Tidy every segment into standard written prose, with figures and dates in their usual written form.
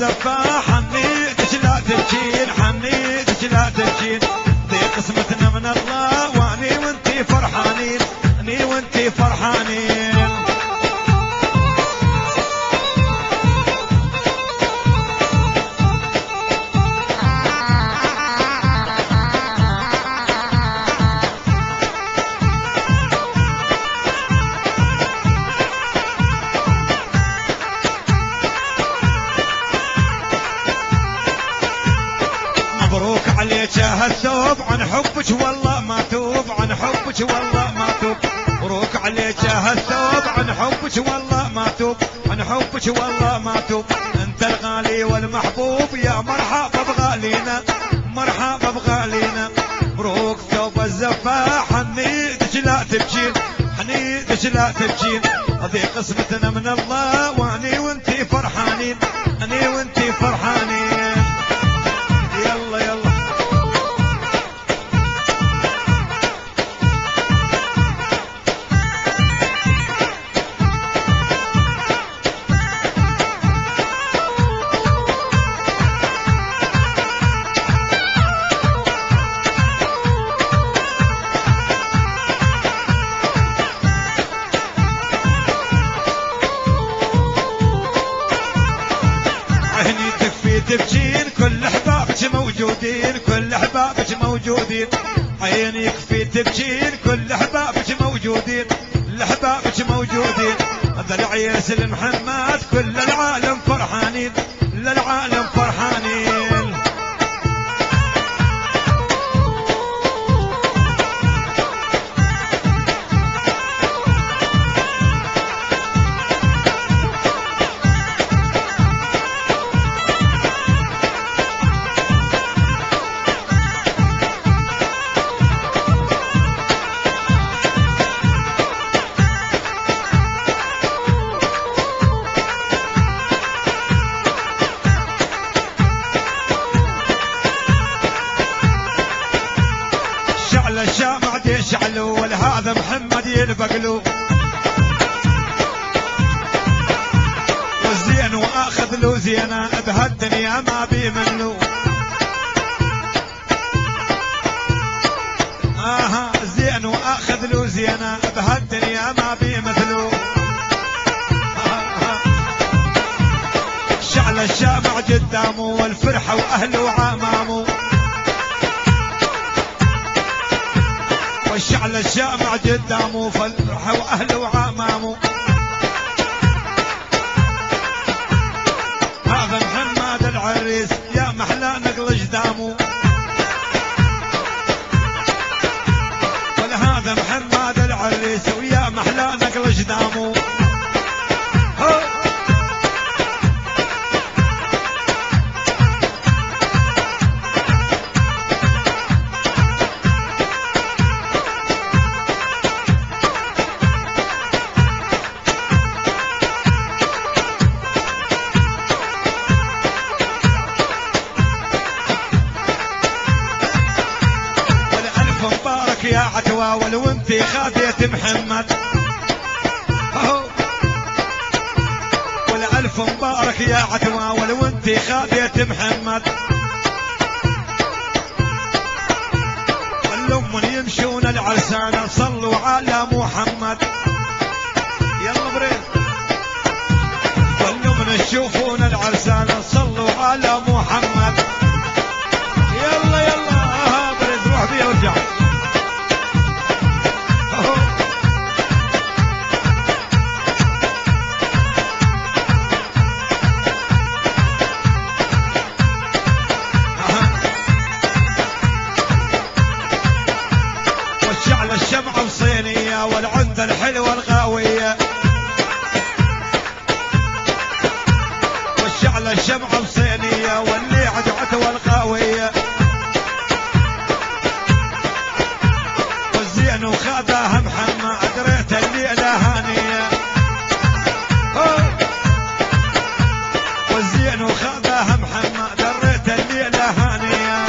الزفة حنيتك لا تبكين حنيتك لا تبكين دي قسمتنا من الله واني وانتي فرحانين اني وانتي فرحانين مبروك عليك هالثوب عن حبك والله ما توب عن حبك والله ما توب مبروك عليك هالثوب عن حبك والله ما توب عن حبك والله ما توب انت الغالي والمحبوب يا مرحبا بغالينا مرحبا بغالينا مبروك ثوب الزفة حنيتك لا تبكين حنيتك لا تبكين هذه قسمتنا من الله واني وانتي فرحانين اني وانتي فرحانين يلا يلا عيني تكفي تبكين كل احبابك موجودين كل احبابك موجودين عيني يكفي تبكين كل احبابك موجودين احبابك موجودين هذا العيس المحمد كل العالم فرحانين للعالم فرحانين الشامع دي شعلو ولهذا محمد يلبقلو والزين واخذ له زينه بهالدنيا ما بيمنلو زين واخذ له زينه بهالدنيا ما بيمثلو شعل الشامع قدامه والفرحه واهله وعمامه والشعل الشامع قدامه فالفرحة وأهله وعمامه هذا محمد العريس يا محلى نقل جدامه ولهذا محمد العريس ويا محلى نقل جدامه يا عتوى ولو انتي خادية محمد والألف مبارك يا عتوى ولو انتي خادية محمد والأم يمشون العرسانة صلوا على محمد يلا بريد والأم تشوفون العرسانة صلوا على محمد يلا يلا بريد روح بيه وارجع الشمعة وصينية والعند الحلوة الغاوية والشعلة الشمعة وصينية واللي عدعته الغاوية والزين وخذاها محمد دريت الليلة هانية والزين وخذاها محمد دريت الليلة هانية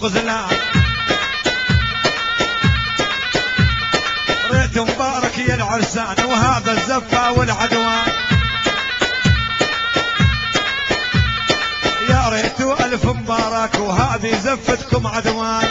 الغزلان. ريت مبارك يا العرسان وهذا الزفة والعدوان، يا ريت ألف مبارك وهذه زفتكم عدوان.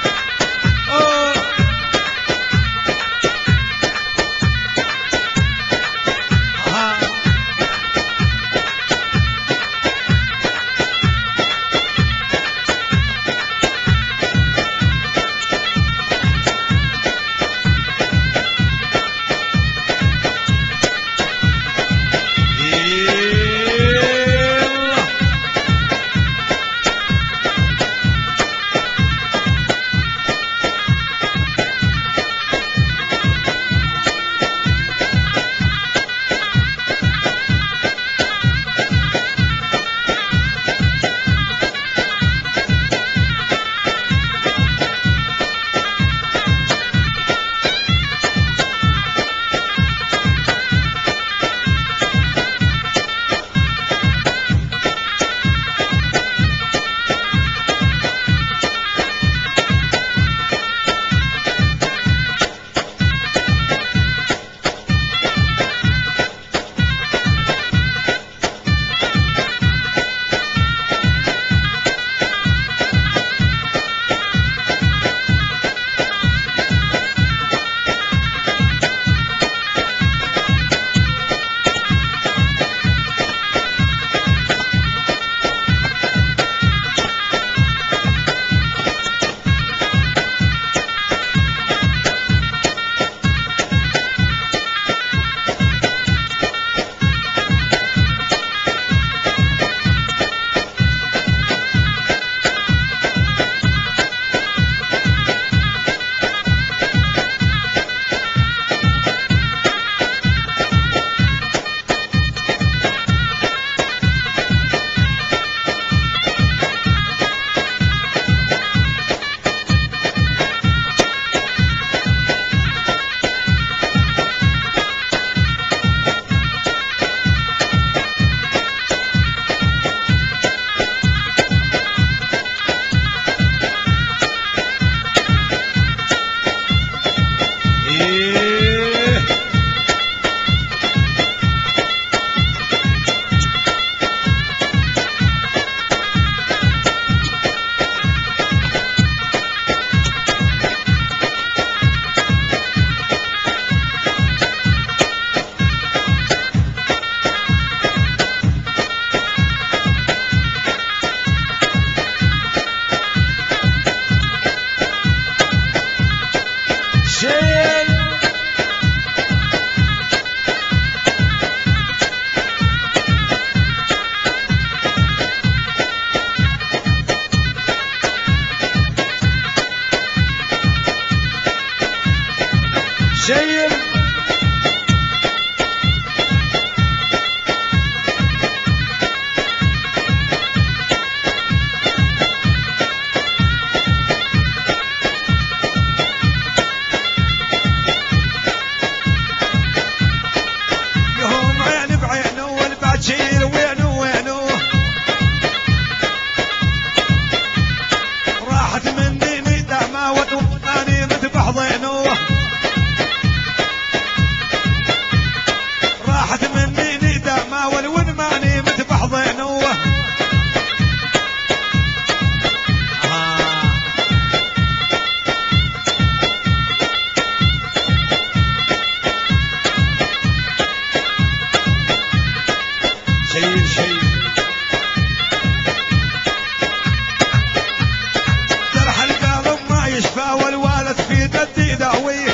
شيل يهم عين بعينه والبعشير وينه وينه راحت مني ندامة وطواني مذبح ضينه راحت مني ندامة والون ماني مذبح ضينه شيل شيل جرح القلب ما يشفى والوالد في ددي داويه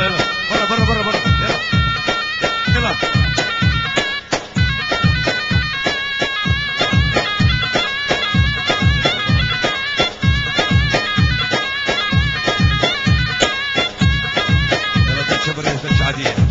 يلا برا برا برا برا يلا يلا يلا شبر عادية